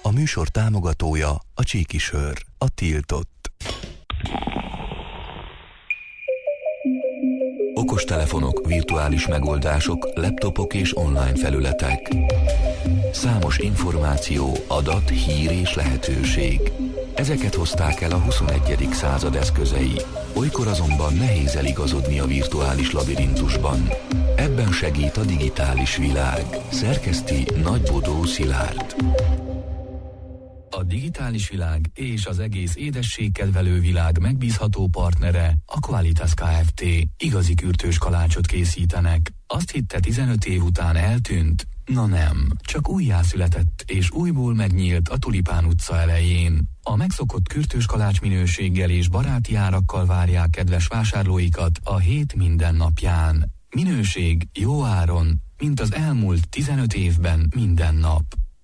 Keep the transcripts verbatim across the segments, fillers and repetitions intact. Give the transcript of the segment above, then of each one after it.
A műsor támogatója a Csíki Sör, a tiltott. Okostelefonok, virtuális megoldások, laptopok és online felületek. Számos információ, adat, hír és lehetőség. Ezeket hozták el a huszonegyedik század eszközei. Olykor azonban nehéz eligazodni a virtuális labirintusban. Ebben segít a digitális világ. Szerkeszti Nagybodó Szilárd. A digitális világ és az egész édességkedvelő világ megbízható partnere a Qualitas Kft. Igazi kürtős kalácsot készítenek. Azt hitte tizenöt év után eltűnt? Na nem, csak újjászületett és újból megnyílt a Tulipán utca elején. A megszokott kürtős kalács minőséggel és baráti árakkal várják kedves vásárlóikat a hét minden napján. Minőség jó áron, mint az elmúlt tizenöt évben minden nap.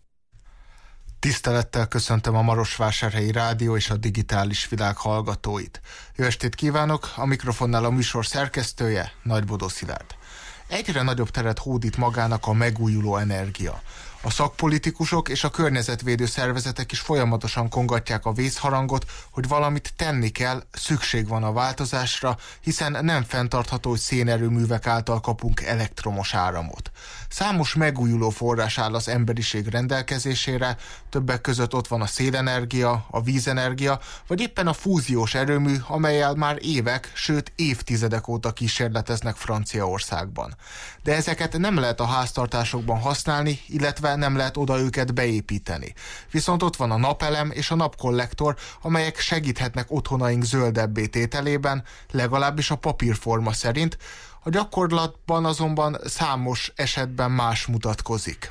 Tisztelettel köszöntöm a Marosvásárhelyi Rádió és a digitális világ hallgatóit. Jó estét kívánok, a mikrofonnál a műsor szerkesztője, Nagybodó Szilárd. Egyre nagyobb teret hódít magának a megújuló energia. A szakpolitikusok és a környezetvédő szervezetek is folyamatosan kongatják a vészharangot, hogy valamit tenni kell, szükség van a változásra, hiszen nem fenntartható, hogy szénerőművek által kapunk elektromos áramot. Számos megújuló forrás áll az emberiség rendelkezésére, többek között ott van a szélenergia, a vízenergia, vagy éppen a fúziós erőmű, amellyel már évek, sőt évtizedek óta kísérleteznek Franciaországban. De ezeket nem lehet a háztartásokban használni, illetve nem lehet oda őket beépíteni. Viszont ott van a napelem és a napkollektor, amelyek segíthetnek otthonaink zöldebbé tételében, legalábbis a papírforma szerint, a gyakorlatban azonban számos esetben más mutatkozik.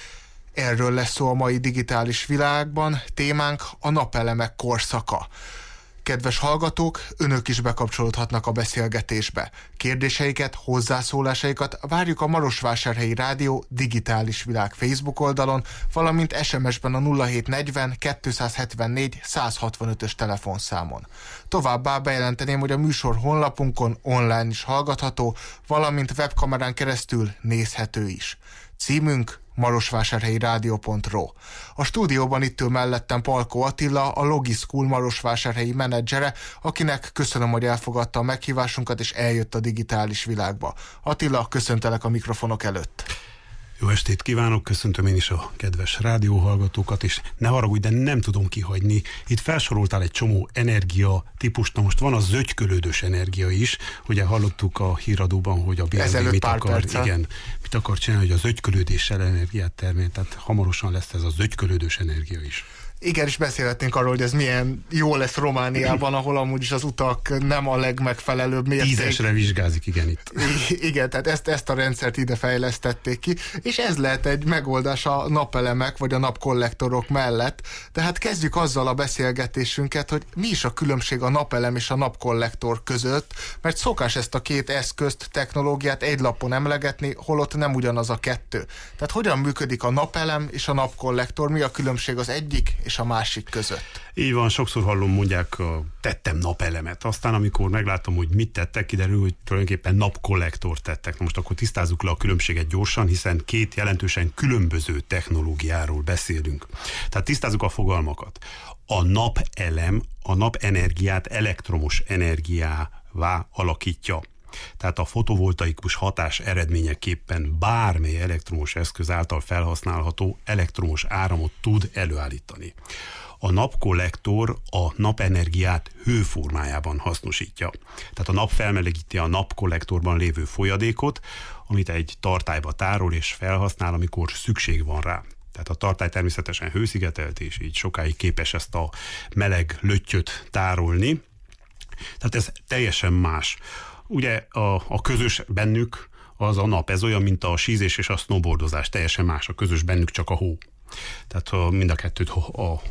Erről lesz szó a mai digitális világban, témánk a napelemek korszaka. Kedves hallgatók, önök is bekapcsolódhatnak a beszélgetésbe. Kérdéseiket, hozzászólásaikat várjuk a Marosvásárhelyi Rádió digitális világ Facebook oldalon, valamint es em es-ben a nulla hét negyven kétszázhetvennégy százhatvanötös telefonszámon. Továbbá bejelenteném, hogy a műsor honlapunkon online is hallgatható, valamint webkamerán keresztül nézhető is. Címünk marosvásárhelyi rádió pont ro. A stúdióban itt ül mellettem Palkó Attila, a Logischool marosvásárhelyi menedzsere, akinek köszönöm, hogy elfogadta a meghívásunkat és eljött a digitális világba. Attila, köszöntelek a mikrofonok előtt. Jó estét kívánok, köszöntöm én is a kedves rádióhallgatókat, és ne haragudj, de nem tudom kihagyni. Itt felsoroltál egy csomó energia típust, na most van a zögykölődős energia is, ugye hallottuk a híradóban, hogy a bé em vé mit akar, igen, mit akar csinálni, hogy a zögykölődéssel energiát termél, tehát hamarosan lesz ez a zögykölődős energia is. Igen, és beszélhetnénk arról, hogy ez milyen jó lesz Romániában, ahol amúgy is az utak nem a legmegfelelőbb mérték. Tízesre vizsgázik, igen, itt. Igen, tehát ezt, ezt a rendszert ide fejlesztették ki, és ez lehet egy megoldás a napelemek vagy a napkollektorok mellett. Tehát kezdjük azzal a beszélgetésünket, hogy mi is a különbség a napelem és a napkollektor között, mert szokás ezt a két eszközt, technológiát egy lapon emlegetni, holott nem ugyanaz a kettő. Tehát hogyan működik a napelem és a napkollektor, mi a különbség az egyik és a másik között? Így van, sokszor hallom, mondják, tettem napelemet. Aztán, amikor meglátom, hogy mit tettek, kiderül, hogy tulajdonképpen napkollektort tettek. Na most akkor tisztázzuk le a különbséget gyorsan, hiszen két jelentősen különböző technológiáról beszélünk. Tehát tisztázzuk a fogalmakat. A napelem a napenergiát elektromos energiává alakítja. Tehát a fotovoltaikus hatás eredményeképpen bármely elektromos eszköz által felhasználható elektromos áramot tud előállítani. A napkollektor a napenergiát hőformájában hasznosítja. Tehát a nap felmelegíti a napkollektorban lévő folyadékot, amit egy tartályba tárol és felhasznál, amikor szükség van rá. Tehát a tartály természetesen hőszigetelt, és így sokáig képes ezt a meleg löttyöt tárolni. Tehát ez teljesen más. Ugye a, a közös bennük az a nap, ez olyan, mint a sízés és a snowboardozás, teljesen más, a közös bennük csak a hó. Tehát a, mind a kettőt a, a,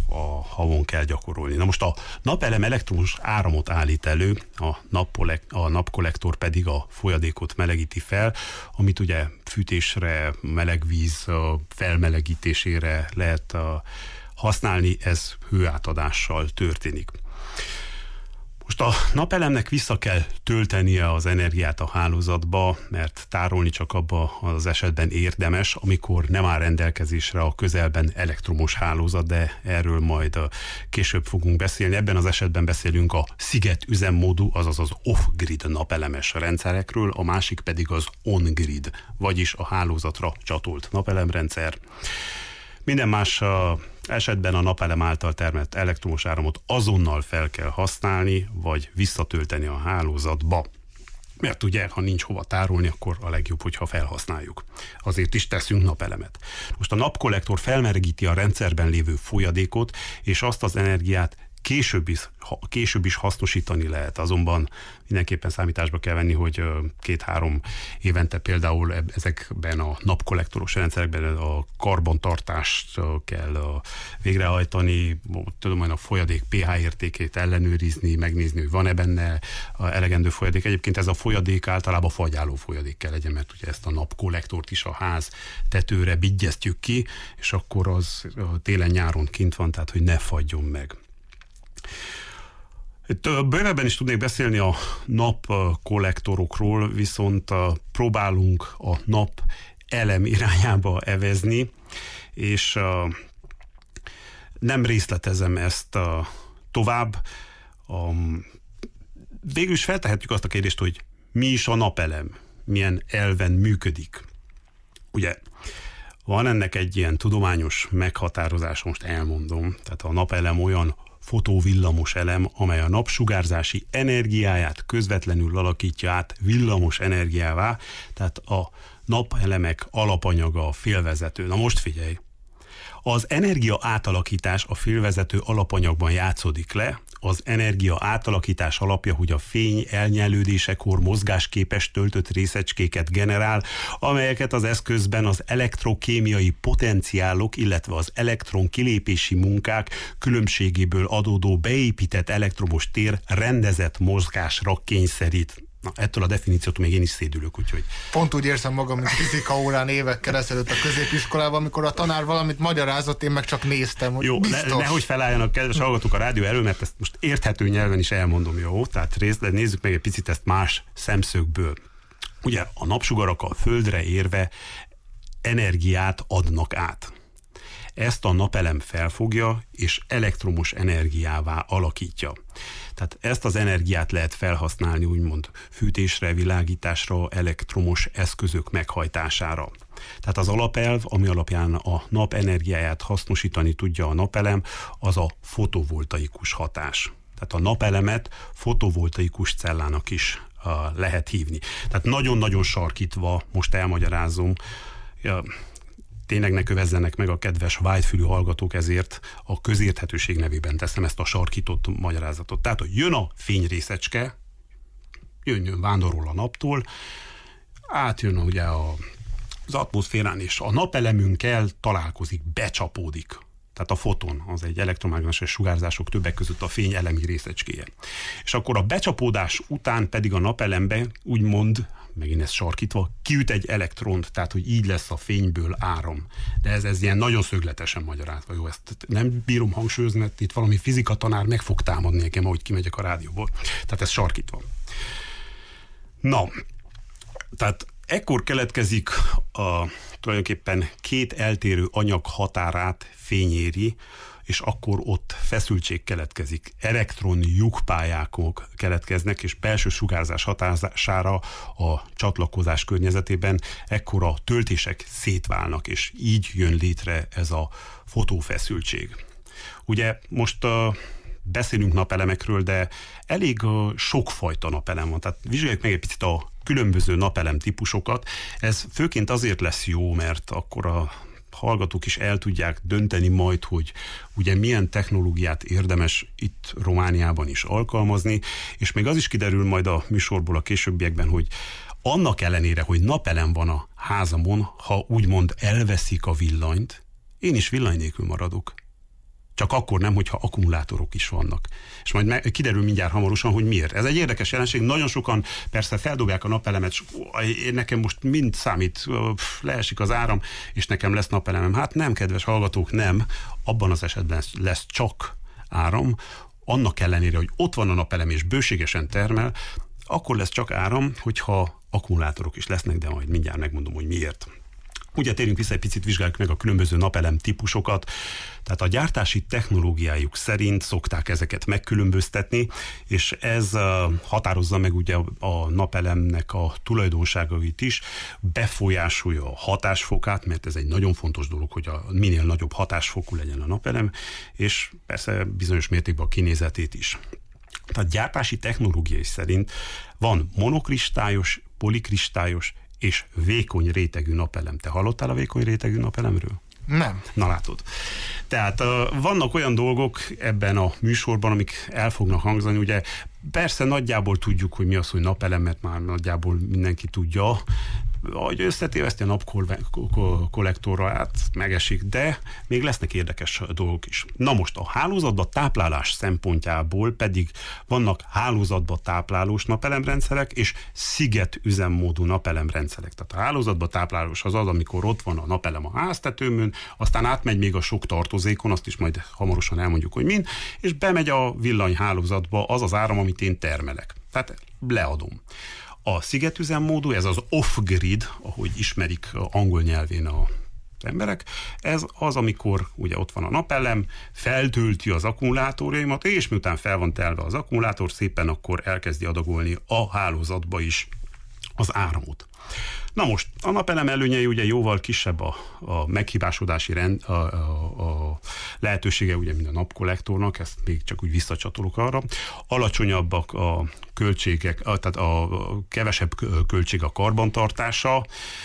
a havon kell gyakorolni. Na most a napelem elektromos áramot állít elő, a, a napkollektor pedig a folyadékot melegíti fel, amit ugye fűtésre, melegvíz felmelegítésére lehet használni, ez hőátadással történik. Most a napelemnek vissza kell töltenie az energiát a hálózatba, mert tárolni csak abba az esetben érdemes, amikor nem áll rendelkezésre a közelben elektromos hálózat, de erről majd később fogunk beszélni. Ebben az esetben beszélünk a sziget üzemmódú, azaz az off-grid napelemes rendszerekről, a másik pedig az on-grid, vagyis a hálózatra csatolt napelemrendszer. Minden más esetben a napelem által termelt elektromos áramot azonnal fel kell használni, vagy visszatölteni a hálózatba. Mert ugye, ha nincs hova tárolni, akkor a legjobb, hogyha felhasználjuk. Azért is teszünk napelemet. Most a napkollektor felmelegíti a rendszerben lévő folyadékot, és azt az energiát Később is, ha, később is hasznosítani lehet, azonban mindenképpen számításba kell venni, hogy két-három évente például ezekben a napkollektoros rendszerekben a karbantartást kell végrehajtani, tudom, majd a folyadék pé há értékét ellenőrizni, megnézni, hogy van-e benne elegendő folyadék. Egyébként ez a folyadék általában fagyáló folyadék kell legyen, mert ugye ezt a napkollektort is a ház tetőre bigyeztjük ki, és akkor az télen-nyáron kint van, tehát hogy ne fagyjon meg. Itt bővebben is tudnék beszélni a napkollektorokról, viszont próbálunk a nap elem irányába evezni, és nem részletezem ezt tovább. Végül is feltehetjük azt a kérdést, hogy mi is a napelem, milyen elven működik. Ugye van ennek egy ilyen tudományos meghatározás, most elmondom, tehát a napelem olyan fotóvillamos elem, amely a napsugárzási energiáját közvetlenül alakítja át villamos energiává, tehát a napelemek alapanyaga a félvezető. Na most figyelj! Az energia átalakítás a félvezető alapanyagban játszódik le, az energia átalakítás alapja, hogy a fény elnyelődésekor mozgásképes töltött részecskéket generál, amelyeket az eszközben az elektrokémiai potenciálok, illetve az elektron kilépési munkák különbségéből adódó beépített elektromos tér rendezett mozgásra kényszerít. Na, ettől a definíciót még én is szédülök, úgyhogy... Pont úgy érzem magam, mint fizika órán évekkel ezelőtt a középiskolában, amikor a tanár valamit magyarázott, én meg csak néztem, hogy jó, biztos. Ne, nehogy felálljanak kedves hallgatók a rádió elől, mert ezt most érthető nyelven is elmondom, jó? Tehát részt, de nézzük meg egy picit ezt más szemszögből. Ugye a napsugarak a földre érve energiát adnak át. Ezt a napelem felfogja, és elektromos energiává alakítja. Tehát ezt az energiát lehet felhasználni úgymond fűtésre, világításra, elektromos eszközök meghajtására. Tehát az alapelv, ami alapján a nap energiáját hasznosítani tudja a napelem, az a fotovoltaikus hatás. Tehát a napelemet fotovoltaikus cellának is uh, lehet hívni. Tehát nagyon-nagyon sarkítva, most elmagyarázom, uh, tényleg ne kövezzenek meg a kedves vágyfülű hallgatók, ezért a közérthetőség nevében teszem ezt a sarkított magyarázatot. Tehát, hogy jön a fényrészecske, jön, jön vándorol a naptól, átjön ugye a, az atmoszférán, és a napelemünkkel találkozik, becsapódik. Tehát a foton, az egy elektromágneses sugárzások többek között a fény elemi részecskéje. És akkor a becsapódás után pedig a napelembe úgymond, megint ez sarkítva, kiüt egy elektront, tehát hogy így lesz a fényből áram. De ez, ez ilyen nagyon szögletesen magyarázva. Jó, ezt nem bírom hangsúlyozni, mert itt valami fizika tanár meg fog támadni nekem, ahogy kimegyek a rádióból. Tehát ez sarkítva. Na, tehát ekkor keletkezik a tulajdonképpen két eltérő anyag határát fényéri, és akkor ott feszültség keletkezik, elektron lyukpályák keletkeznek, és belső sugárzás hatására a csatlakozás környezetében ekkor a töltések szétválnak, és így jön létre ez a fotófeszültség. Ugye most uh, beszélünk napelemekről, de elég uh, sokfajta napelem van, tehát vizsgáljuk meg egy picit a különböző napelem típusokat. Ez főként azért lesz jó, mert akkor a hallgatók is el tudják dönteni majd, hogy ugye milyen technológiát érdemes itt Romániában is alkalmazni, és még az is kiderül majd a műsorból a későbbiekben, hogy annak ellenére, hogy napelem van a házamon, ha úgymond elveszik a villanyt, én is villany nélkül maradok. Csak akkor nem, hogyha akkumulátorok is vannak. És majd meg, kiderül mindjárt hamarosan, hogy miért. Ez egy érdekes jelenség. Nagyon sokan persze feldobják a napelemet, és nekem most mind számít, leesik az áram, és nekem lesz napelemem. Hát nem, kedves hallgatók, nem. Abban az esetben lesz csak áram, annak ellenére, hogy ott van a napelem és bőségesen termel, akkor lesz csak áram, hogyha akkumulátorok is lesznek, de majd mindjárt megmondom, hogy miért. Ugye térjünk vissza egy picit, vizsgáljuk meg a különböző napelem típusokat. Tehát a gyártási technológiájuk szerint szokták ezeket megkülönböztetni, és ez határozza meg ugye a napelemnek a tulajdonságait is, befolyásolja a hatásfokát, mert ez egy nagyon fontos dolog, hogy a minél nagyobb hatásfokú legyen a napelem, és persze bizonyos mértékben a kinézetét is. Tehát gyártási technológiai szerint van monokristályos, polikristályos és vékony rétegű napelem. Te hallottál a vékony rétegű napelemről? Nem. Na látod. Tehát uh, vannak olyan dolgok ebben a műsorban, amik el fognak hangzani, ugye persze nagyjából tudjuk, hogy mi az, hogy napelem, mert már nagyjából mindenki tudja, ahogy összetéveszti a napkollektorra, hát megesik, de még lesznek érdekes dolgok is. Na most a hálózatba táplálás szempontjából pedig vannak hálózatba táplálós napelemrendszerek és sziget üzemmódú napelemrendszerek. Tehát a hálózatba táplálós az az, amikor ott van a napelem a háztetőmön, aztán átmegy még a sok tartozékon, azt is majd hamarosan elmondjuk, hogy mind, és bemegy a villanyhálózatba az az áram, amit én termelek. Tehát leadom. A szigetüzemmódú, ez az off-grid, ahogy ismerik angol nyelvén a emberek, ez az, amikor ugye ott van a napelem, feltölti az akkumulátorjaimat, és miután fel van telve az akkumulátor, szépen akkor elkezdi adagolni a hálózatba is az áramot. Na most, a napelem előnyei ugye jóval kisebb a, a meghibásodási rend, a, a, a lehetősége, ugye, mint a napkollektornak, ezt még csak úgy visszacsatolok arra. Alacsonyabbak a költségek, a, tehát a, a kevesebb költség a karbantartása,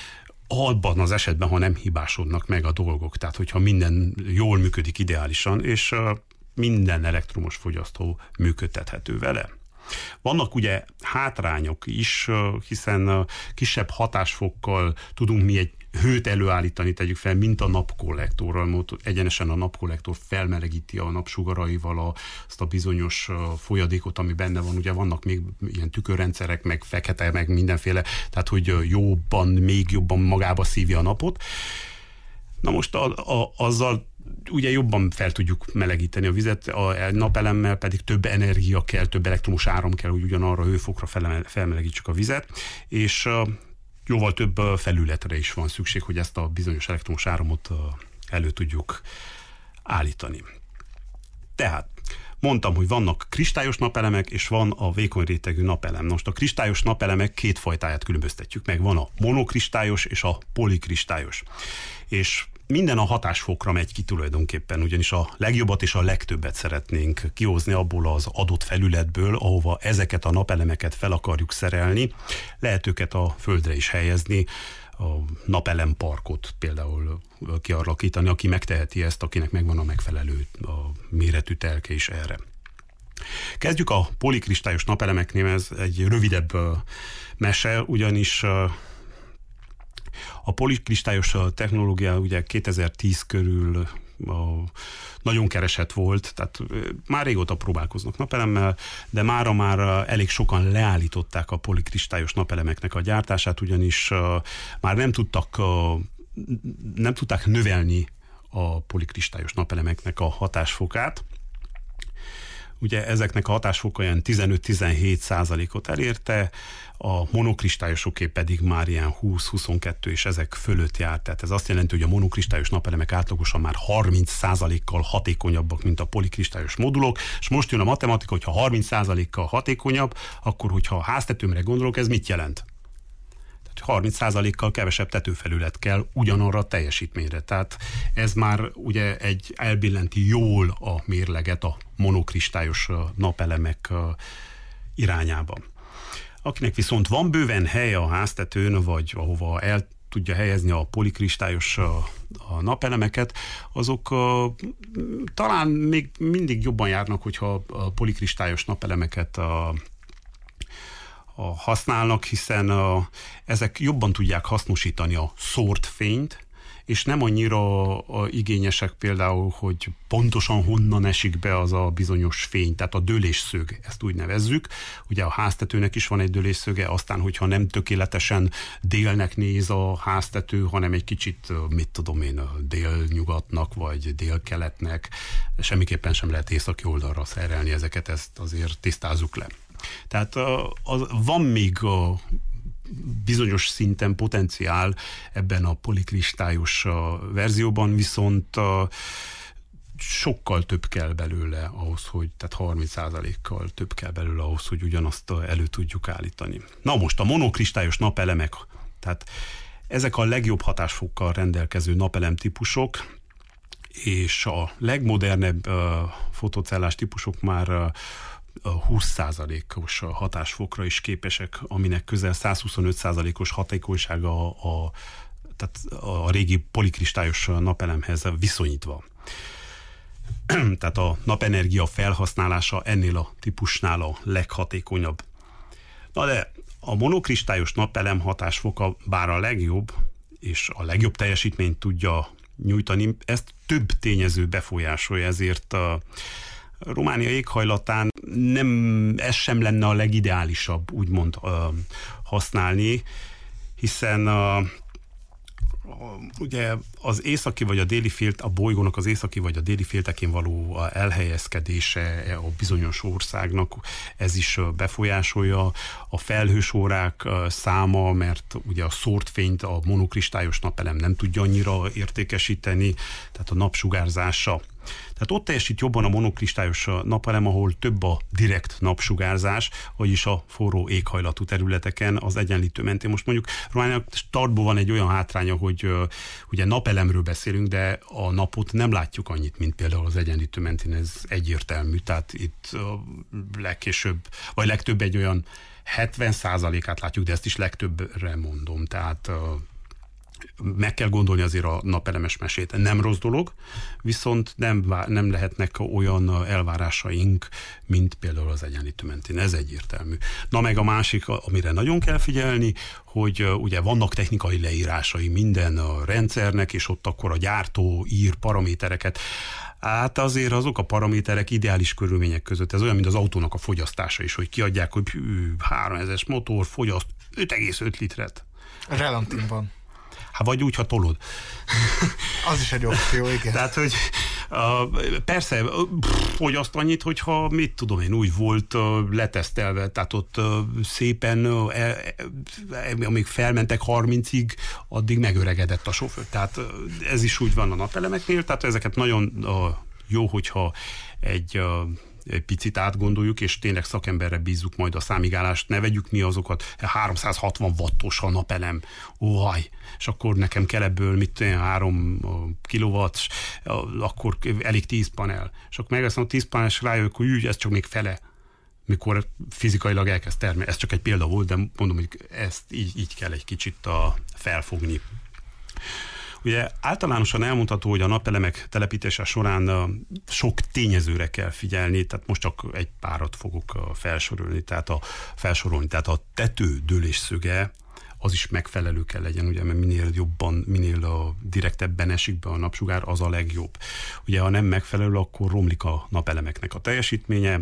abban az esetben, ha nem hibásodnak meg a dolgok, tehát hogyha minden jól működik ideálisan, és uh, minden elektromos fogyasztó működtethető vele. Vannak ugye hátrányok is, hiszen kisebb hatásfokkal tudunk mi egy hőt előállítani, tegyük fel, mint a napkollektorral, egyenesen a napkollektor felmelegíti a napsugaraival a, azt a bizonyos folyadékot, ami benne van. Ugye vannak még ilyen tükörrendszerek, meg fekete, meg mindenféle, tehát hogy jobban, még jobban magába szívja a napot. Na most a, a, azzal ugye jobban fel tudjuk melegíteni a vizet, a napelemmel pedig több energia kell, több elektromos áram kell, hogy ugyanarra a hőfokra felmelegítsük a vizet, és jóval több felületre is van szükség, hogy ezt a bizonyos elektromos áramot elő tudjuk állítani. Tehát mondtam, hogy vannak kristályos napelemek, és van a vékony rétegű napelem. Most a kristályos napelemek két fajtáját különböztetjük meg. Van a monokristályos és a polikristályos. És minden a hatásfokra megy ki tulajdonképpen, ugyanis a legjobbat és a legtöbbet szeretnénk kihozni abból az adott felületből, ahova ezeket a napelemeket fel akarjuk szerelni. Lehet őket a földre is helyezni, a napelemparkot például kialakítani, aki megteheti ezt, akinek megvan a megfelelő a méretű telke is erre. Kezdjük a polikristályos napelemeknél, ez egy rövidebb mese, ugyanis a polikristályos technológia ugye kétezer-tíz körül a, nagyon keresett volt, tehát már régóta próbálkoznak napelemmel, de mára már elég sokan leállították a polikristályos napelemeknek a gyártását, ugyanis már nem tudtak, nem tudták növelni a polikristályos napelemeknek a hatásfokát. Ugye ezeknek a hatásfoka olyan tizenöt-tizenhét százalékot elérte, a monokristályosoké pedig már ilyen húsz-huszonkettő és ezek fölött járt. Tehát ez azt jelenti, hogy a monokristályos napelemek átlagosan már harminc százalékkal hatékonyabbak, mint a polikristályos modulok, és most jön a matematika, hogyha harminc százalékkal hatékonyabb, akkor hogyha a háztetőmre gondolok, ez mit jelent? harminc százalékkal kevesebb tetőfelület kell ugyanarra a teljesítményre. Tehát ez már ugye egy elbillenti jól a mérleget a monokristályos napelemek irányába. Akinek viszont van bőven hely a háztetőn, vagy ahova el tudja helyezni a polikristályos a napelemeket, azok uh, talán még mindig jobban járnak, hogyha a polikristályos napelemeket a A használnak, hiszen a, ezek jobban tudják hasznosítani a szórt fényt, és nem annyira igényesek például, hogy pontosan honnan esik be az a bizonyos fény, tehát a dőlésszög, ezt úgy nevezzük. Ugye a háztetőnek is van egy dőlésszöge, aztán, hogyha nem tökéletesen délnek néz a háztető, hanem egy kicsit, mit tudom én, délnyugatnak, vagy délkeletnek, semmiképpen sem lehet északi oldalra szerelni ezeket, ezt azért tisztázzuk le. Tehát az, van még a bizonyos szinten potenciál ebben a polikristályos verzióban, viszont sokkal több kell belőle ahhoz, hogy, tehát harminc százalékkal több kell belőle ahhoz, hogy ugyanazt elő tudjuk állítani. Na most a monokristályos napelemek, tehát ezek a legjobb hatásfokkal rendelkező napelem típusok, és a legmodernebb uh, fotocellás típusok már uh, húsz százalékos hatásfokra is képesek, aminek közel száz huszonöt százalékos hatékonysága a, a, tehát a régi polikristályos napelemhez viszonyítva. Tehát a napenergia felhasználása ennél a típusnál a leghatékonyabb. Na de a monokristályos napelem hatásfoka bár a legjobb, és a legjobb teljesítményt tudja nyújtani, ezt több tényező befolyásolja, ezért a Románia éghajlatán nem, ez sem lenne a legideálisabb, úgymond uh, használni, hiszen uh, ugye az északi vagy a déli félt, a bolygónak az északi vagy a déli féltekén való elhelyezkedése a bizonyos országnak, ez is befolyásolja a felhős órák száma, mert ugye a szórt fényt a monokristályos napelem nem tudja annyira értékesíteni, tehát a napsugárzása. Tehát ott teljesít jobban a monokristályos napelem, ahol több a direkt napsugárzás, vagyis a forró éghajlatú területeken az egyenlítő mentén. Most mondjuk Romániának startból van egy olyan hátránya, hogy uh, ugye napelemről beszélünk, de a napot nem látjuk annyit, mint például az egyenlítő mentén, ez egyértelmű. Tehát itt uh, legkésőbb, vagy legtöbb egy olyan hetven százalékát látjuk, de ezt is legtöbbre mondom. Tehát uh, meg kell gondolni azért a napelemes mesét. Nem rossz dolog, viszont nem, nem lehetnek olyan elvárásaink, mint például az egyenlítő mentén. Ez egyértelmű. Na meg a másik, amire nagyon kell figyelni, hogy ugye vannak technikai leírásai minden a rendszernek, és ott akkor a gyártó ír paramétereket. Hát azért azok a paraméterek ideális körülmények között, ez olyan, mint az autónak a fogyasztása is, hogy kiadják, hogy háromezres motor fogyaszt öt egész öt litret. Relantin van. Hát vagy úgy, ha tolod. Az is egy opció, igen. Tehát, hogy uh, persze, hogy azt annyit, hogyha mit tudom én, úgy volt uh, letesztelve, tehát ott uh, szépen, uh, e, e, amíg felmentek harmincig, addig megöregedett a sofőr. Tehát uh, ez is úgy van a napelemeknél, tehát ezeket nagyon uh, jó, hogyha egy... Uh, egy picit átgondoljuk, és tényleg szakemberre bízzuk majd a számigálást, ne vegyük mi azokat, háromszázhatvan wattos a napelem, óhaj, és akkor nekem kell ebből, mit tudom, három kilowatt, akkor elég tíz panel. És akkor megveszem a tíz panel, és rájövök, hogy ügy, ez csak még fele, mikor fizikailag elkezd termelni. Ez csak egy példa volt, de mondom, hogy ezt így, így kell egy kicsit a, felfogni. Ugye általánosan elmondható, hogy a napelemek telepítése során sok tényezőre kell figyelni, tehát most csak egy párat fogok felsorolni, tehát a, felsorolni, tehát a tető dőlésszöge az is megfelelő kell legyen, ugye, mert minél jobban, minél a direktebben esik be a napsugár, az a legjobb. Ugye, ha nem megfelelő, akkor romlik a napelemeknek a teljesítménye.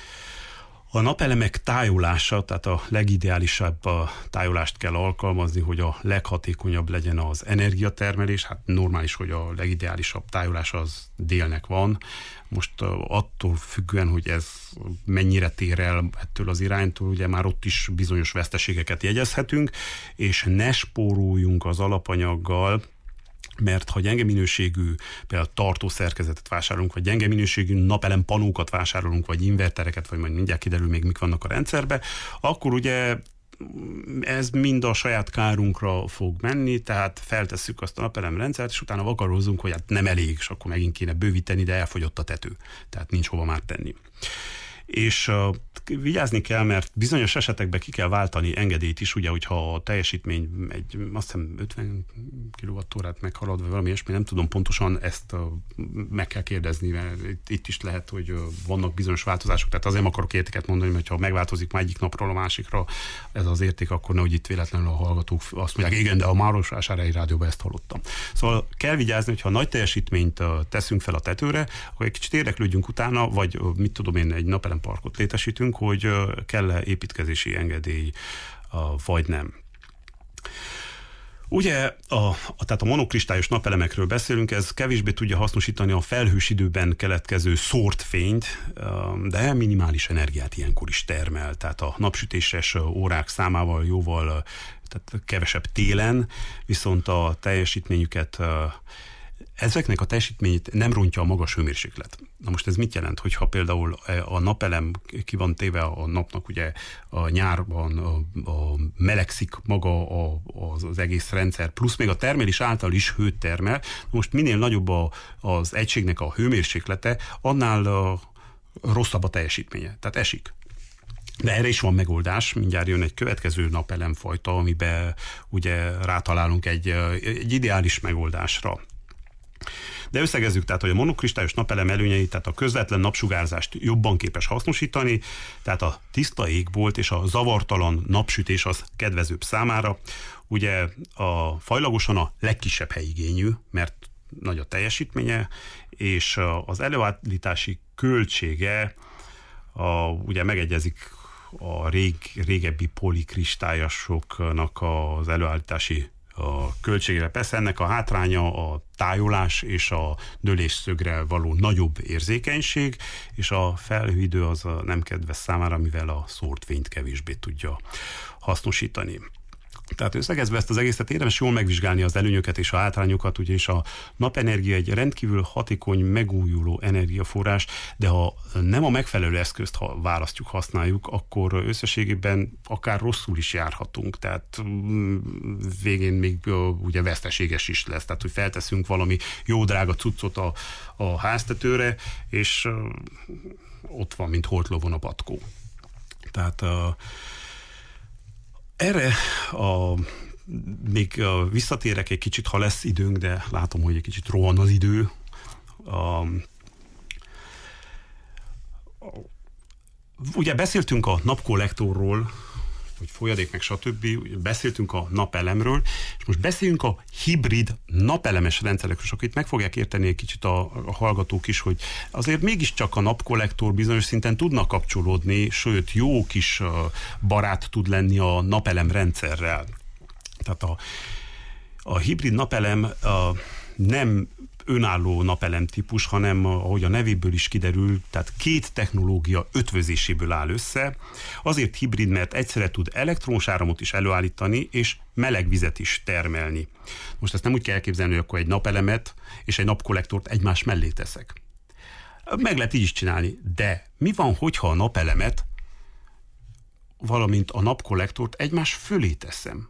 A napelemek tájolása, tehát a legideálisabb a tájolást kell alkalmazni, hogy a leghatékonyabb legyen az energiatermelés. Hát normális, hogy a legideálisabb tájolás az délnek van. Most attól függően, hogy ez mennyire tér el ettől az iránytól, ugye már ott is bizonyos veszteségeket jegyezhetünk, és ne spóroljunk az alapanyaggal, mert ha gyenge minőségű például tartószerkezetet vásárolunk, vagy gyenge minőségű napelem panókat vásárolunk, vagy invertereket, vagy majd mindjárt kiderül még mik vannak a rendszerbe, akkor ugye ez mind a saját kárunkra fog menni, tehát feltesszük azt a napelem rendszert, és utána vakarózunk, hogy hát nem elég, és akkor megint kéne bővíteni, de elfogyott a tető, tehát nincs hova már tenni. És vigyázni kell, mert bizonyos esetekben ki kell váltani engedélyt is, ugye, hogyha a teljesítmény egy, azt hiszem ötven kilowattórát meghalad, vagy valami ilyesmi, nem tudom pontosan, ezt uh, meg kell kérdezni, mert itt, itt is lehet, hogy uh, vannak bizonyos változások, tehát azért akarok értéket mondani, mert ha megváltozik már egyik napról a másikra ez az érték, akkor nehogy itt véletlenül a hallgatók azt mondják, igen, de a Marosvásárhelyi rádióban ezt hallottam. Szóval kell vigyázni, hogyha nagy teljesítményt uh, teszünk fel a tetőre, akkor egy kicsit érdeklődjünk utána, vagy uh, mit tudom én, egy napelemparkot létesítünk, hogy uh, kell-e építkezési engedély, uh, vagy nem. Ugye, a, a, tehát a monokristályos napelemekről beszélünk, ez kevésbé tudja hasznosítani a felhős időben keletkező szórt fényt, de minimális energiát ilyenkor is termel, tehát a napsütéses órák számával jóval tehát kevesebb télen, viszont a teljesítményüket, ezeknek a teljesítményét nem rontja a magas hőmérséklet. Na most ez mit jelent, hogyha például a napelem ki van téve a napnak, ugye a nyárban a, a melegszik maga a, az, az egész rendszer, plusz még a termelés által is hőt termel. Most minél nagyobb a, az egységnek a hőmérséklete, annál a, rosszabb a teljesítménye, tehát esik. De erre is van megoldás, mindjárt jön egy következő napelemfajta, amiben ugye rátalálunk egy, egy ideális megoldásra. De összegezzük, tehát, hogy a monokristályos napelem előnyei, tehát a közvetlen napsugárzást jobban képes hasznosítani, tehát a tiszta égbolt és a zavartalan napsütés az kedvezőbb számára. Ugye a fajlagosan a legkisebb helyigényű, mert nagy a teljesítménye, és az előállítási költsége a, ugye megegyezik a rég, régebbi polikristályosoknak az előállítási a költségre. Persze ennek a hátránya a tájolás és a dőlésszögre való nagyobb érzékenység, és a felhőidő az nem kedves számára, mivel a szórt fényt kevésbé tudja hasznosítani. Tehát összegezve ezt az egészet érdemes jól megvizsgálni az előnyöket és a hátrányokat, ugyanis a napenergia egy rendkívül hatékony, megújuló energiaforrás, de ha nem a megfelelő eszközt ha választjuk, használjuk, akkor összességében akár rosszul is járhatunk, tehát végén még ugye veszteséges is lesz, tehát hogy felteszünk valami jó drága cuccot a, a háztetőre, és ott van, mint holt lovon a patkó. Tehát a Erre a, még a, visszatérek egy kicsit, ha lesz időnk, de látom, hogy egy kicsit rohan az idő. A, a, ugye beszéltünk a napkollektorról, hogy folyadék meg stb. Beszéltünk a napelemről, és most beszéljünk a hibrid napelemes rendszerekről, és akkor itt meg fogják érteni egy kicsit a, a hallgatók is, hogy azért mégiscsak a napkollektor bizonyos szinten tudnak kapcsolódni, sőt, jó kis barát tud lenni a napelem rendszerrel. Tehát a, a hibrid napelem a, nem önálló napelem típus, hanem ahogy a nevéből is kiderül, tehát két technológia ötvözéséből áll össze. Azért hibrid, mert egyszerre tud elektromos áramot is előállítani, és meleg vizet is termelni. Most ezt nem úgy kell elképzelni, hogy akkor egy napelemet és egy napkollektort egymás mellé teszek. Meg lehet így is csinálni, de mi van, hogyha a napelemet, valamint a napkollektort egymás fölé teszem?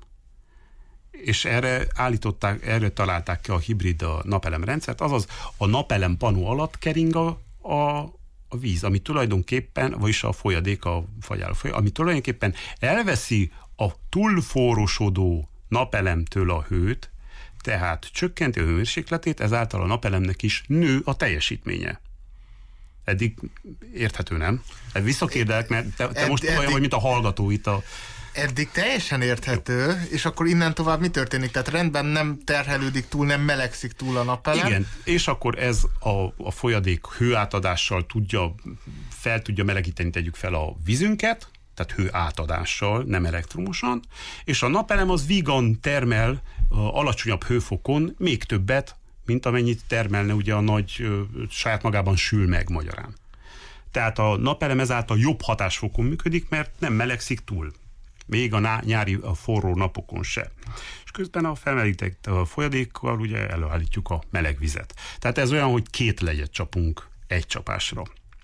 És erre állították, erre találták ki a hibrid a napelem rendszert, azaz a napelem panó alatt kering a, a, a víz, ami tulajdonképpen, vagyis a folyadék, a fagyáló folyadék, ami tulajdonképpen elveszi a túlforrósodó napelemtől a hőt, tehát csökkenti a hőmérsékletét, ezáltal a napelemnek is nő a teljesítménye. Eddig érthető, nem? Visszakérdelek, mert te, te most olyan vagy, mint a hallgató itt a... Eddig teljesen érthető, és akkor innen tovább mi történik? Tehát rendben nem terhelődik túl, nem melegszik túl a napelem. Igen, és akkor ez a, a folyadék hőátadással tudja, fel tudja melegíteni, tegyük fel a vízünket, tehát hőátadással, nem elektromosan, és a napelem az vígan termel a alacsonyabb hőfokon még többet, mint amennyit termelne ugye a nagy, saját magában sül meg magyarán. Tehát a napelem ezáltal jobb hatásfokon működik, mert nem melegszik túl. Még a nyári a forró napokon se. És közben a felmelegített folyadékkal ugye előállítjuk a meleg vizet. Tehát ez olyan, hogy két legyet csapunk egy csapásra.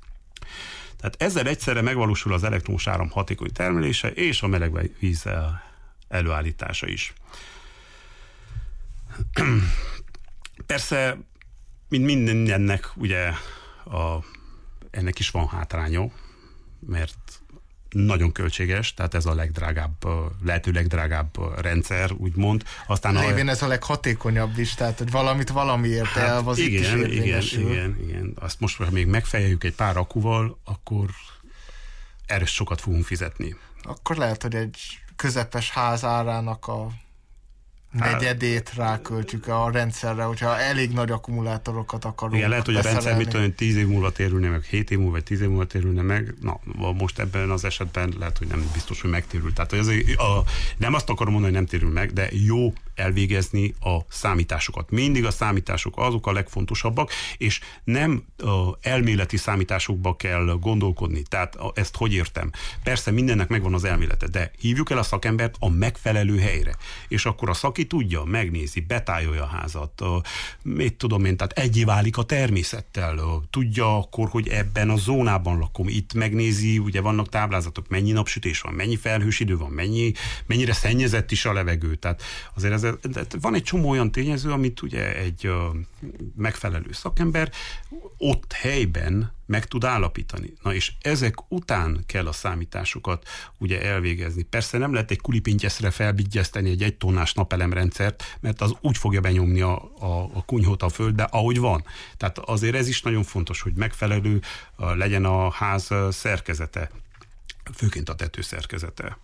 Tehát ezzel egyszerre megvalósul az elektromos áram hatékony termelése és a meleg víz előállítása is. Persze, mint mindennek ugye a, ennek is van hátránya, mert nagyon költséges, tehát ez a legdrágább, lehető legdrágább rendszer, úgymond. Aztán Lévén a... ez a leghatékonyabb is, tehát hogy valamit valamiért hát elv, az igen, itt is érvényesül. Igen, igen, igen. Azt most, ha még megfejeljük egy pár akkuval, akkor erre sokat fogunk fizetni. Akkor lehet, hogy egy közepes ház árának a negyedét ráköltjük a rendszerre, hogyha elég nagy akkumulátorokat akarunk. Igen, lehet, hogy a rendszer mit tudom, tíz év múlva térülne meg, hét év múlva, vagy tíz év múlva térülne meg. Na, most ebben az esetben lehet, hogy nem biztos, hogy megtérül. Tehát azért, a, nem azt akarom mondani, hogy nem térül meg, de jó elvégezni a számításokat. Mindig a számítások azok a legfontosabbak, és nem a elméleti számításokba kell gondolkodni. Tehát ezt hogy értem? Persze mindennek megvan az elmélete, de hívjuk el a szakembert a megfelelő helyre. És akkor a szaki tudja, megnézi, betájolja a házat, mit tudom én, tehát egyé válik a természettel, tudja akkor, hogy ebben a zónában lakom, itt megnézi, ugye vannak táblázatok, mennyi napsütés van, mennyi felhős idő van, mennyi, mennyire szennyezett is a levegő. Tehát azért ez, van egy csomó olyan tényező, amit ugye egy megfelelő szakember ott helyben meg tud állapítani. Na és ezek után kell a számításokat ugye elvégezni. Persze nem lehet egy kulipintyeszre felbigyezteni egy egy tonnás napelemrendszert, mert az úgy fogja benyomni a, a, a kunyhót a földbe, ahogy van. Tehát azért ez is nagyon fontos, hogy megfelelő legyen a ház szerkezete, főként a tető szerkezete.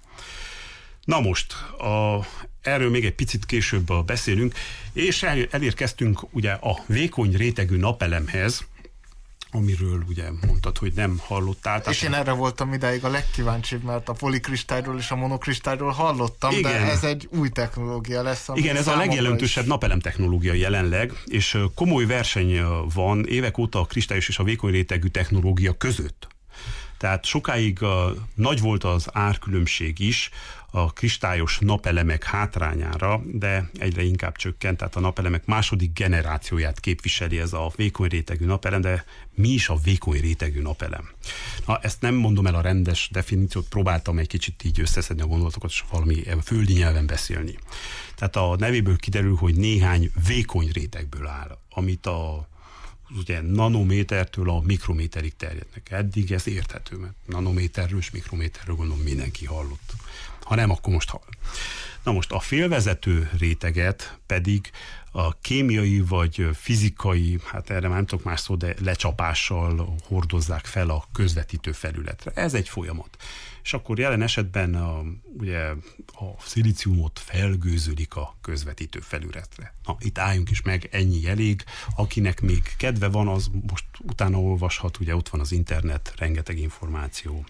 Na most, a, erről még egy picit később beszélünk, és el, elérkeztünk ugye a vékony rétegű napelemhez, amiről ugye mondtad, hogy nem hallottál. És én erre voltam idáig a legkíváncsibb, mert a polikristályról és a monokristályról hallottam, igen. De ez egy új technológia lesz. Igen, ez a legjelentősebb is... napelem technológia jelenleg, és komoly verseny van évek óta a kristályos és a vékony rétegű technológia között. Tehát sokáig a, nagy volt az árkülönbség is a kristályos napelemek hátrányára, de egyre inkább csökkent, tehát a napelemek második generációját képviseli ez a vékony rétegű napelem, de mi is a vékony rétegű napelem? Na, ezt nem mondom el a rendes definíciót, próbáltam egy kicsit így összeszedni a gondolatokat, és valami földi nyelven beszélni. Tehát a nevéből kiderül, hogy néhány vékony rétegből áll, amit a ugye nanométertől a mikrométerig terjednek. Eddig ez érthető, mert nanométerről és mikrométerről gondolom mindenki hallott. Ha nem, akkor most hall. Na most a félvezető réteget pedig a kémiai vagy fizikai, hát erre már nem tudok más szó, de lecsapással hordozzák fel a közvetítő felületre. Ez egy folyamat. És akkor jelen esetben a, ugye a szilíciumot felgőzölik a közvetítő felületre. Na, itt álljunk is meg, ennyi elég. Akinek még kedve van, az most utána olvashat, ugye ott van az internet, rengeteg információ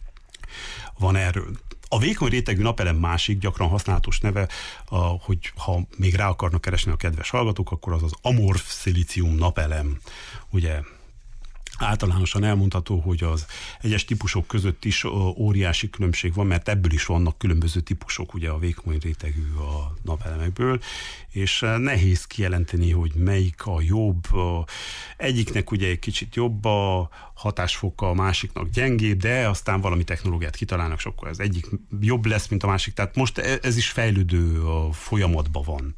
van erről. A vékony rétegű napelem másik gyakran használatos neve, a, hogy ha még rá akarnak keresni a kedves hallgatók, akkor az az amorf szilícium napelem. Ugye általánosan elmondható, hogy az egyes típusok között is óriási különbség van, mert ebből is vannak különböző típusok, ugye a vékony rétegű a napelemekből, és nehéz kijelenteni, hogy melyik a jobb. Egyiknek ugye egy kicsit jobb a hatásfoka, a másiknak gyengébb, de aztán valami technológiát kitalálnak, és akkor az egyik jobb lesz, mint a másik. Tehát most ez is fejlődő folyamatban van.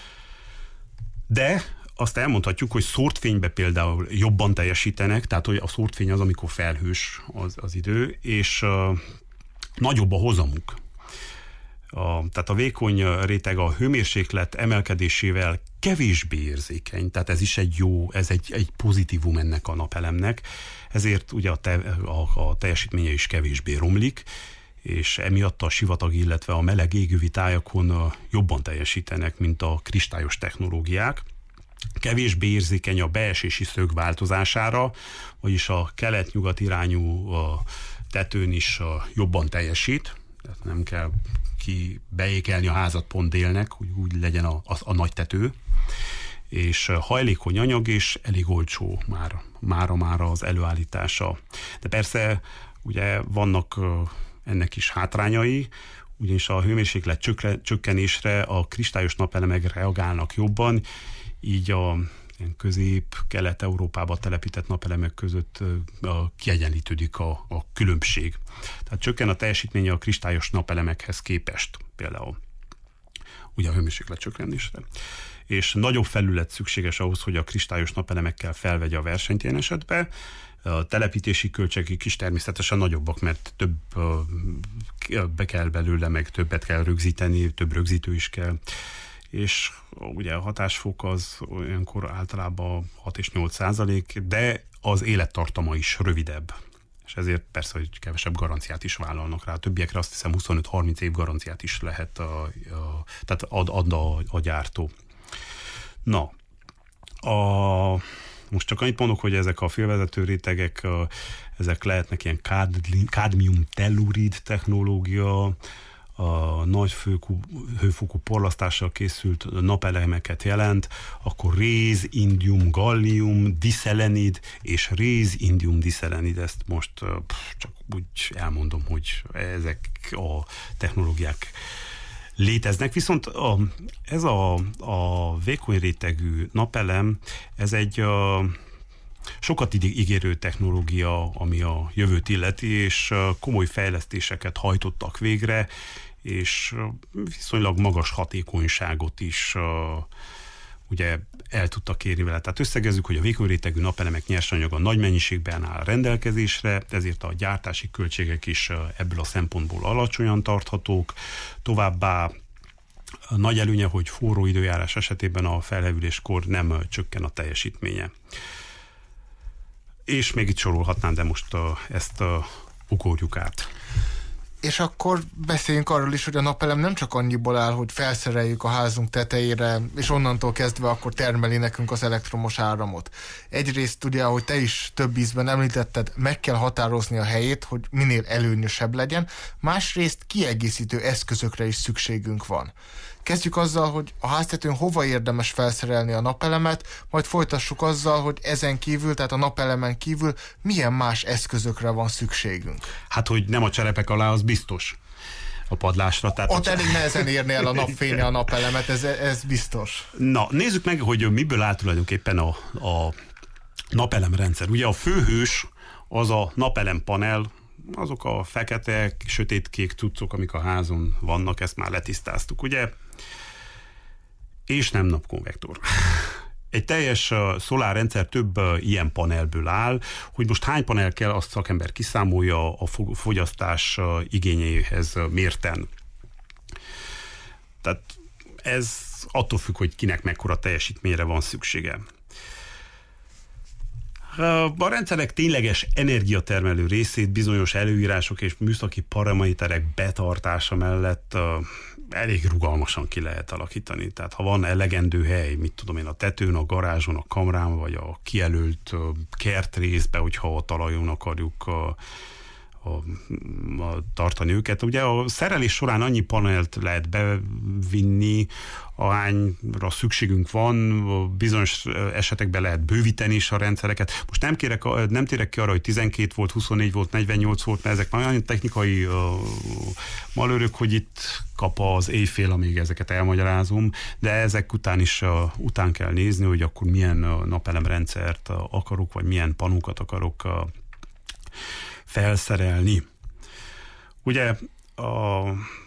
De azt elmondhatjuk, hogy szórt fénybe például jobban teljesítenek, tehát hogy a szórt fény az, amikor felhős az, az idő, és uh, nagyobb a hozamuk. A, tehát a vékony réteg a hőmérséklet emelkedésével kevésbé érzékeny, tehát ez is egy jó, ez egy, egy pozitívum ennek a napelemnek, ezért ugye a, te, a, a teljesítménye is kevésbé romlik, és emiatt a sivatag, illetve a meleg égővi tájakon jobban teljesítenek, mint a kristályos technológiák. Kevésbé érzékeny a beesési szög változására, vagyis a kelet-nyugat irányú a tetőn is jobban teljesít, tehát nem kell ki beékelni a házat pont délnek, hogy úgy legyen a, a, a nagy tető, és hajlékony anyag, és elég olcsó már, mára már az előállítása. De persze ugye vannak ennek is hátrányai, ugyanis a hőmérséklet csökkenésre a kristályos napelemek reagálnak jobban, így a közép-kelet-európába telepített napelemek között a, kiegyenlítődik a, a különbség. Tehát csökken a teljesítménye a kristályos napelemekhez képest például. Ugye a hőmérséklet csökkenésre. És nagyobb felület szükséges ahhoz, hogy a kristályos napelemekkel felvegye a versenyt ilyen esetben. A telepítési költségek is természetesen nagyobbak, mert több be kell belőle, meg többet kell rögzíteni, több rögzítő is kell. És ugye a hatásfok az olyankor általában hat és nyolc százalék, de az élettartama is rövidebb. És ezért persze, hogy kevesebb garanciát is vállalnak rá. A többiekre azt hiszem huszonöt-harminc év garanciát is lehet, a, a, tehát ad, ad a, a gyártó. Na, a, most csak annyit mondok, hogy ezek a félvezető rétegek, ezek lehetnek ilyen kádmium-tellurid technológia, a nagy főkú, hőfokú porlasztással készült napelemeket jelent, akkor réz, indium, gallium, diszelenid és réz, indium, diszelenid, ezt most pff, csak úgy elmondom, hogy ezek a technológiák léteznek, viszont a, ez a, a vékony rétegű napelem, ez egy a, sokat ígérő technológia, ami a jövőt illeti, és komoly fejlesztéseket hajtottak végre, és viszonylag magas hatékonyságot is ugye el tudtak érni vele. Tehát összegezzük, hogy a vékony rétegű napelemek nyersanyaga nagy mennyiségben áll rendelkezésre, ezért a gyártási költségek is ebből a szempontból alacsonyan tarthatók. Továbbá a nagy előnye, hogy forró időjárás esetében a felhevüléskor nem csökken a teljesítménye. És még itt sorolhatnám, de most uh, ezt uh, ugorjuk át. És akkor beszéljünk arról is, hogy a napelem nem csak annyiból áll, hogy felszereljük a házunk tetejére, és onnantól kezdve akkor termeli nekünk az elektromos áramot. Egyrészt ugye, ahogy te is több ízben említetted, meg kell határozni a helyét, hogy minél előnyösebb legyen, másrészt kiegészítő eszközökre is szükségünk van. Kezdjük azzal, hogy a háztetőn hova érdemes felszerelni a napelemet, majd folytassuk azzal, hogy ezen kívül, tehát a napelemen kívül milyen más eszközökre van szükségünk. Hát, hogy nem a cserepek alá, az biztos. A padlásra. Tehát ott a... elég nehezen érni el a napfénye a napelemet, ez, ez biztos. Na, nézzük meg, hogy miből áll tulajdonképpen a, a napelemrendszer. Ugye a főhős az a napelempanel, azok a fekete, sötétkék cuccok, amik a házon vannak, ezt már letisztáztuk, ugye? És nem napkonvektor. Egy teljes uh, szolárrendszer több uh, ilyen panelből áll, hogy most hány panel kell, azt szakember kiszámolja a fogyasztás uh, igényeihez uh, mérten. Tehát ez attól függ, hogy kinek mekkora teljesítményre van szüksége. A rendszerek tényleges energiatermelő részét bizonyos előírások és műszaki paraméterek betartása mellett uh, elég rugalmasan ki lehet alakítani. Tehát ha van elegendő hely, mit tudom én, a tetőn, a garázson, a kamrán, vagy a kijelölt uh, kertrészbe, hogyha a talajon akarjuk uh, A, a, tartani őket. Ugye a szerelés során annyi panelt lehet bevinni, ahányra szükségünk van, bizonyos esetekben lehet bővíteni is a rendszereket. Most nem, kérek, nem térek ki arra, hogy tizenkét volt, huszonnégy volt, negyvennyolc volt, mert ezek már olyan technikai uh, malőrök, hogy itt kap az éjfél, amíg ezeket elmagyarázom, de ezek után is uh, után kell nézni, hogy akkor milyen uh, napelemrendszert uh, akarok, vagy milyen panókat akarok uh, felszerelni. Ugye a,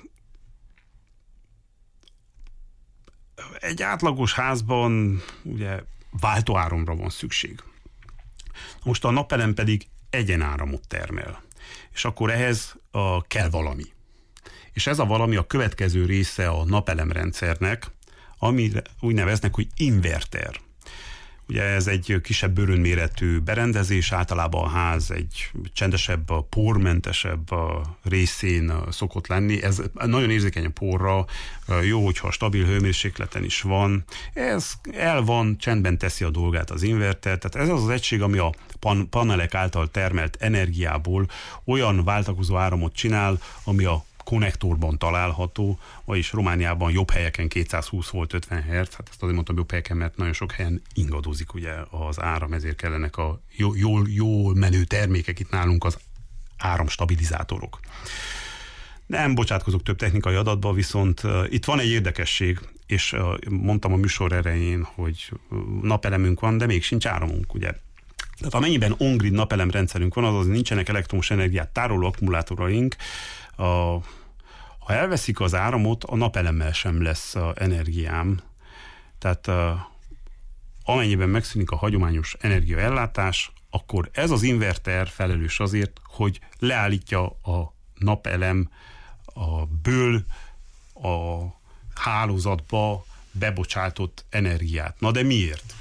egy átlagos házban ugye váltóáramra van szükség. Most a napelem pedig egyenáramot termel. És akkor ehhez a, kell valami. És ez a valami a következő része a napelemrendszernek, amire úgy neveznek, hogy inverter. Ugye ez egy kisebb bőrönméretű berendezés, általában a ház egy csendesebb, pormentesebb részén szokott lenni. Ez nagyon érzékeny a porra, jó, hogyha stabil hőmérsékleten is van. Ez el van, csendben teszi a dolgát az inverter, tehát ez az az egység, ami a pan- panelek által termelt energiából olyan váltakozó áramot csinál, ami a konnektorban található, vagyis Romániában jobb helyeken kétszázhúsz volt ötven hertz, hát ezt azért mondtam jobb helyeken, mert nagyon sok helyen ingadozik ugye az áram, ezért kellenek a jól, jól menő termékek, itt nálunk az áramstabilizátorok. Nem bocsátkozok több technikai adatba, viszont uh, itt van egy érdekesség, és uh, mondtam a műsor elején, hogy uh, napelemünk van, de még sincs áramunk, ugye. Tehát amennyiben on-grid napelem rendszerünk van, azaz nincsenek elektromos energiát tároló akkumulátoraink, A, ha elveszik az áramot, a napelemmel sem lesz a energiám. Tehát a, amennyiben megszűnik a hagyományos energiaellátás, akkor ez az inverter felelős azért, hogy leállítja a napelem a ből a hálózatba bebocsátott energiát. Na de miért?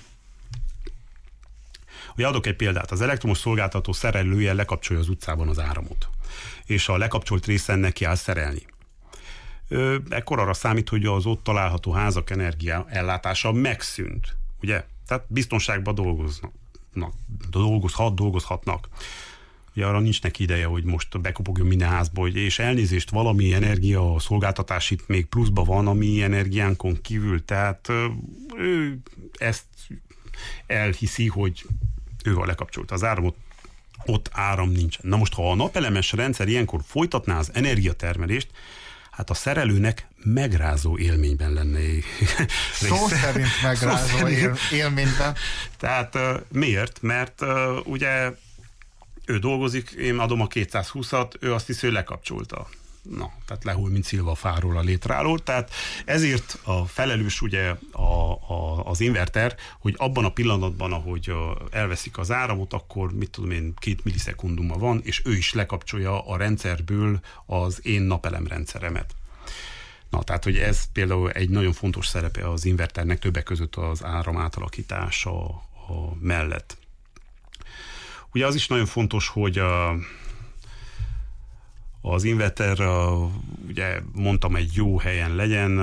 Ugye adok egy példát. Az elektromos szolgáltató szerelője lekapcsolja az utcában az áramot, és a lekapcsolt részen neki áll szerelni. Ekkor arra számít, hogy az ott található házak energia ellátása megszűnt. Ugye? Tehát biztonságban dolgoznak. Dolgozhat, dolgozhatnak. Ugye arra nincs neki ideje, hogy most bekopogjon minden házba, és elnézést, valami energia szolgáltatás itt még pluszban van, ami energiánkon kívül. Tehát ő ezt elhiszi, hogy ő a lekapcsolta az áramot, ott áram nincsen. Na most, ha a napelemes rendszer ilyenkor folytatná az energiatermelést, hát a szerelőnek megrázó élményben lenne. Szó szerint megrázó Szó szerint. élményben. Tehát uh, miért? Mert uh, ugye ő dolgozik, én adom a kétszázhúszat, ő azt hiszi, hogy lekapcsolta. Na, tehát lehull, mint szilva a fáról a létráról. Tehát ezért a felelős ugye a, a, az inverter, hogy abban a pillanatban, ahogy elveszik az áramot, akkor mit tudom én, két millisekunduma van, és ő is lekapcsolja a rendszerből az én napelem rendszeremet. Na, tehát, hogy ez például egy nagyon fontos szerepe az inverternek, többek között az áram átalakítása a mellett. Ugye az is nagyon fontos, hogy a Az inverter, ugye mondtam, egy jó helyen legyen.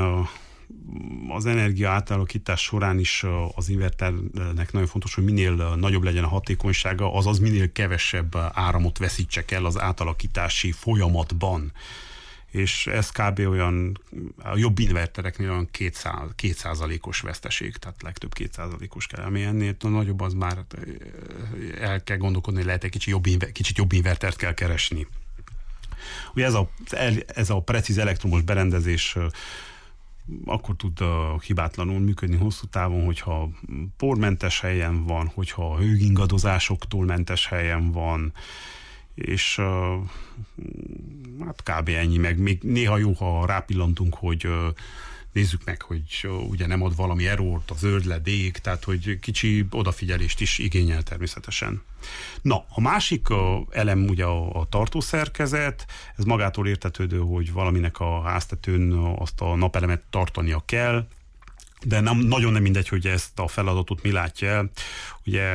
Az energia átalakítás során is az inverternek nagyon fontos, hogy minél nagyobb legyen a hatékonysága, azaz minél kevesebb áramot veszítsek el az átalakítási folyamatban. És ez kb. Olyan, a jobb invertereknél olyan két százalékos veszteség, tehát legtöbb két százalékos kell, ami ennél nagyobb, az már el kell gondolkodni, lehet egy kicsit jobb, kicsit jobb invertert kell keresni. Ugye ez a, ez a precíz elektromos berendezés akkor tud hibátlanul működni hosszú távon, hogyha pormentes helyen van, hogyha hőingadozásoktól mentes helyen van, és hát kb. Ennyi, meg még néha jó, ha rápillantunk, hogy nézzük meg, hogy ugye nem ad valami errort, a zöld led ég, tehát hogy kicsi odafigyelést is igényel természetesen. Na, a másik elem ugye a, a tartószerkezet, ez magától értetődő, hogy valaminek a háztetőn azt a napelemet tartania kell, de nem, nagyon nem mindegy, hogy ezt a feladatot mi látja el. Ugye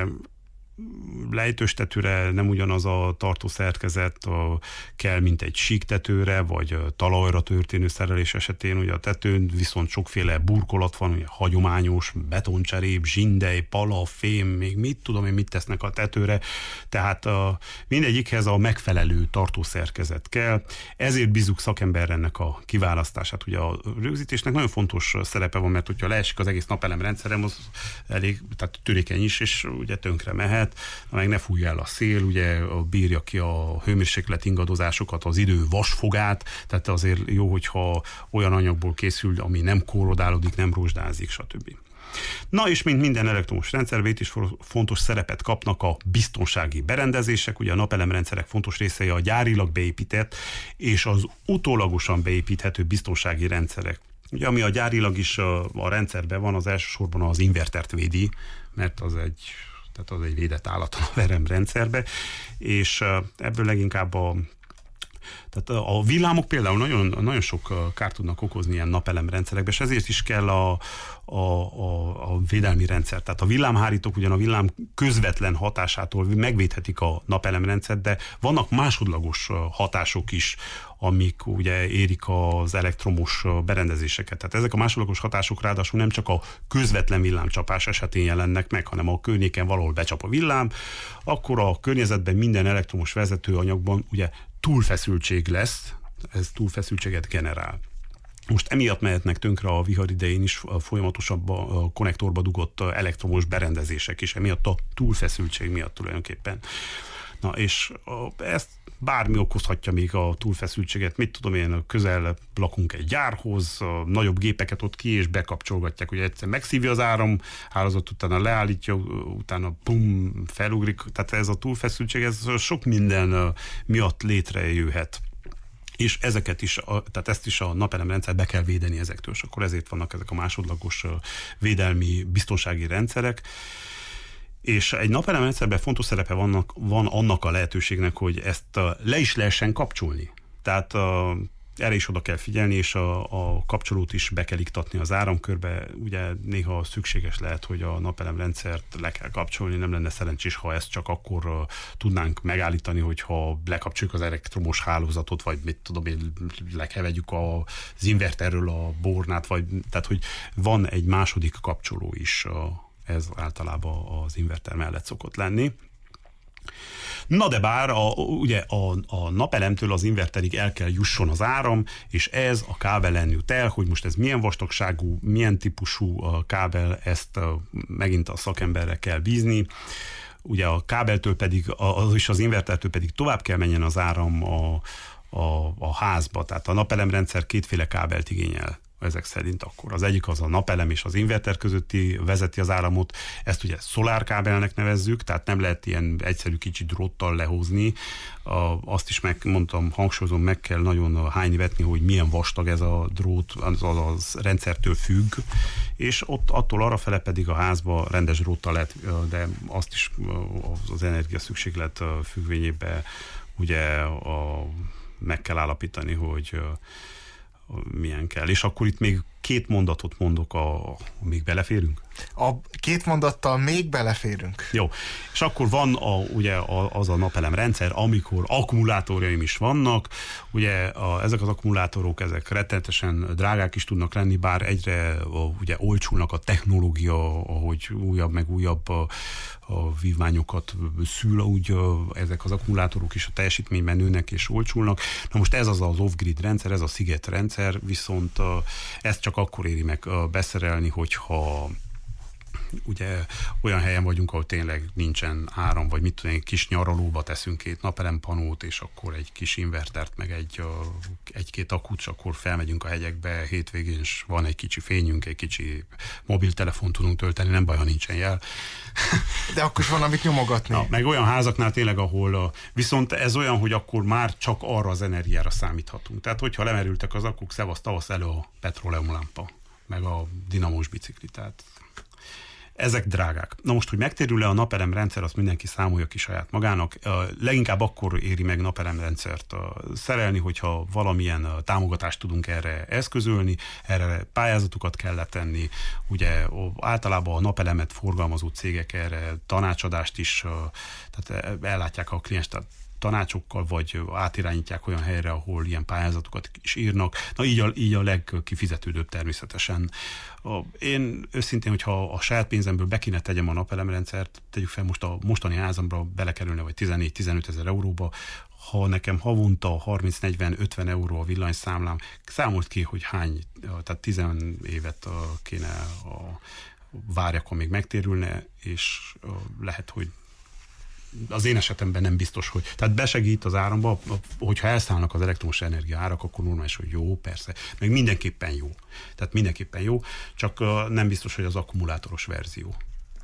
lejtős tetőre nem ugyanaz a tartószerkezet a, kell, mint egy síktetőre, vagy talajra történő szerelés esetén. Ugye a tetőn viszont sokféle burkolat van, ugye hagyományos betoncserép, zsindely, pala, fém, még mit tudom én, mit tesznek a tetőre. Tehát a, mindegyikhez a megfelelő tartószerkezet kell. Ezért bízzuk szakemberre ennek a kiválasztását. Ugye a rögzítésnek nagyon fontos szerepe van, mert hogyha leesik az egész napelem rendszerem, az elég, tehát törékeny is, és ugye tönkre mehet. Meg ne fújja el a szél, ugye bírja ki a hőmérséklet ingadozásokat, az idő vasfogát, tehát azért jó, hogyha olyan anyagból készül, ami nem korrodálódik, nem rozsdázik, stb. Na és mint minden elektromos rendszerben is fontos szerepet kapnak a biztonsági berendezések, ugye a napelemrendszerek fontos részei a gyárilag beépített és az utólagosan beépíthető biztonsági rendszerek. Ugye ami a gyárilag is a, a rendszerben van, az elsősorban az invertert védi, mert az egy tehát az egy védett állat a veremrendszerbe, és ebből leginkább a, tehát a villámok például nagyon, nagyon sok kárt tudnak okozni ilyen napelemrendszerekbe, és ezért is kell a, a, a, a védelmi rendszer. Tehát a villámhárítók ugyan a villám közvetlen hatásától megvédhetik a napelemrendszert, de vannak másodlagos hatások is, amik ugye érik az elektromos berendezéseket. Tehát ezek a másodlagos hatások ráadásul nem csak a közvetlen villámcsapás esetén jelennek meg, hanem a környéken valahol becsap a villám, akkor a környezetben minden elektromos vezetőanyagban ugye túlfeszültség lesz, ez túlfeszültséget generál. Most emiatt mehetnek tönkre a vihar idején is folyamatosabb a konnektorba dugott elektromos berendezések is, emiatt a túlfeszültség miatt tulajdonképpen. Na és ezt bármi okozhatja még a túlfeszültséget, mit tudom én, közel lakunk egy gyárhoz, nagyobb gépeket ott ki és bekapcsolgatják, ugye egyszer megszívja az áram, hálózat utána leállítja, utána bum, felugrik, tehát ez a túlfeszültség, ez sok minden miatt létrejöhet. És ezeket is, tehát ezt is a napelemrendszer be kell védeni ezektől, és akkor ezért vannak ezek a másodlagos védelmi biztonsági rendszerek. És egy napelemrendszerben fontos szerepe vannak, van annak a lehetőségnek, hogy ezt le is lehessen kapcsolni. Tehát a, erre is oda kell figyelni, és a, a kapcsolót is be kell iktatni az áramkörbe. Ugye néha szükséges lehet, hogy a napelemrendszert le kell kapcsolni, nem lenne szerencsés, ha ezt csak akkor uh, tudnánk megállítani, hogyha lekapcsoljuk az elektromos hálózatot, vagy mit tudom én, lekevegyük az inverterről a bornát, vagy, tehát hogy van egy második kapcsoló is, uh, ez általában az inverter mellett szokott lenni. Na de bár a, ugye a, a napelemtől az inverterig el kell jusson az áram, és ez a kábelen jut el, hogy most ez milyen vastagságú, milyen típusú a kábel, ezt a, megint a szakemberre kell bízni. Ugye a kábeltől pedig, az is az invertertől pedig tovább kell menjen az áram a, a, a házba, tehát a napelemrendszer kétféle kábelt igényel. Ezek szerint akkor az egyik az a napelem és az inverter közötti vezeti az áramot, ezt ugye szolárkábelnek nevezzük, tehát nem lehet ilyen egyszerű kicsi dróttal lehozni. Azt is megmondtam, hangsúlyozom, meg kell nagyon hányni vetni, hogy milyen vastag ez a drót, az, az, az rendszertől függ, és ott attól arrafele pedig a házba rendes dróttal lehet, de azt is az energia szükséglet függvényében ugye a, meg kell állapítani, hogy milyen kell. És akkor itt még két mondatot mondok, a, a, még beleférünk? A két mondattal még beleférünk. Jó. És akkor van a, ugye a, az a napelemrendszer, amikor akkumulátorjaim is vannak. Ugye a, ezek az akkumulátorok, ezek rettenetesen drágák is tudnak lenni, bár egyre a, ugye olcsulnak a technológia, ahogy újabb meg újabb a, a vívmányokat szül, úgy a, ezek az akkumulátorok is a teljesítményben nőnek és olcsulnak. Na most ez az az off-grid rendszer, ez a szigetrendszer, viszont a, ezt csak akkor éri meg beszerelni, hogyha ugye olyan helyen vagyunk, ahol tényleg nincsen áram, vagy mit tudom, egy kis nyaralóba teszünk két napelempanót, és akkor egy kis invertert, meg egy, egy-két akut, és akkor felmegyünk a hegyekbe hétvégén, és van egy kicsi fényünk, egy kicsi mobiltelefon tudunk tölteni, nem baj, ha nincsen jel. De akkor is van, amit nyomogatni. Na, meg olyan házaknál tényleg, ahol a, viszont ez olyan, hogy akkor már csak arra az energiára számíthatunk. Tehát, hogyha lemerültek az akuk, szevasz, tavasz elő a petróleumlámpa, meg a dinamós bicikli, tehát ezek drágák. Na most, hogy megtérül-e a napelemrendszer, azt mindenki számolja ki saját magának. Leginkább akkor éri meg napelemrendszert szerelni, hogyha valamilyen támogatást tudunk erre eszközölni, erre pályázatokat kell letenni. Ugye általában a napelemet forgalmazó cégek erre tanácsadást is, tehát ellátják a kliens, tehát tanácsokkal, vagy átirányítják olyan helyre, ahol ilyen pályázatokat is írnak. Na így a, így a legkifizetődőbb természetesen. Én őszintén, hogyha a saját pénzemből be kéne tegyem a napelemrendszert, tegyük fel most a mostani házamra belekerülne, vagy tizennégy-tizenöt ezer euróba, ha nekem havonta harminc-negyven-ötven euró a villanyszámlám, számolt ki, hogy hány, tehát tizen évet kéne a, várjak, amíg megtérülne, és lehet, hogy az én esetemben nem biztos, hogy... Tehát besegít az áramba, hogyha elszállnak az elektromos energia árak, akkor normális, hogy jó, persze. Meg mindenképpen jó. Tehát mindenképpen jó, csak nem biztos, hogy az akkumulátoros verzió.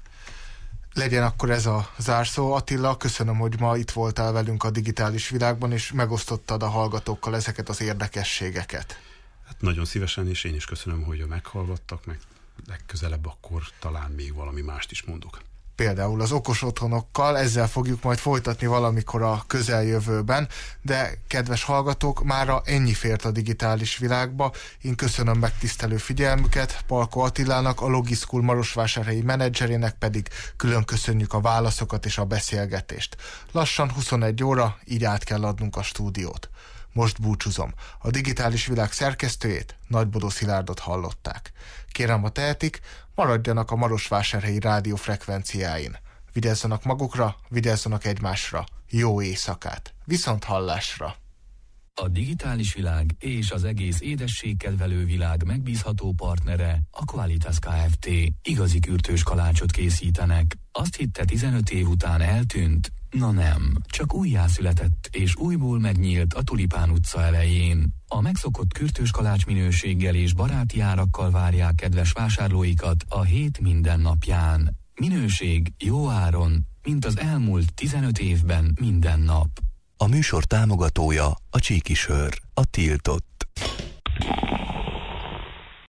Legyen akkor ez a zárszó. Attila, köszönöm, hogy ma itt voltál velünk a digitális világban, és megosztottad a hallgatókkal ezeket az érdekességeket. Hát nagyon szívesen, és én is köszönöm, hogy meghallgattak, meg legközelebb akkor talán még valami mást is mondok. Például az okos otthonokkal, ezzel fogjuk majd folytatni valamikor a közeljövőben, de kedves hallgatók, mára ennyi fért a digitális világba. Én köszönöm megtisztelő figyelmüket, Palko Attilának, a Logiszkul marosvásárhelyi menedzserének pedig külön köszönjük a válaszokat és a beszélgetést. Lassan huszonegy óra, így át kell adnunk a stúdiót. Most búcsúzom. A digitális világ szerkesztőjét, Nagybodó Szilárdot hallották. Kérem, ha tehetik, maradjanak a marosvásárhelyi rádió frekvenciáin. Vigyázzanak magukra, vigyázzanak egymásra. Jó éjszakát. Viszont hallásra. A digitális világ és az egész édességkedvelő világ megbízható partnere a Qualitas Kft. Igazi kürtős kalácsot készítenek. Azt hitte tizenöt év után eltűnt? Na nem, csak újjászületett és újból megnyílt a Tulipán utca elején. A megszokott kürtős kalács minőséggel és baráti árakkal várják kedves vásárlóikat a hét minden napján. Minőség jó áron, mint az elmúlt tizenöt évben minden nap. A műsor támogatója a Csíki Sör, a tiltott.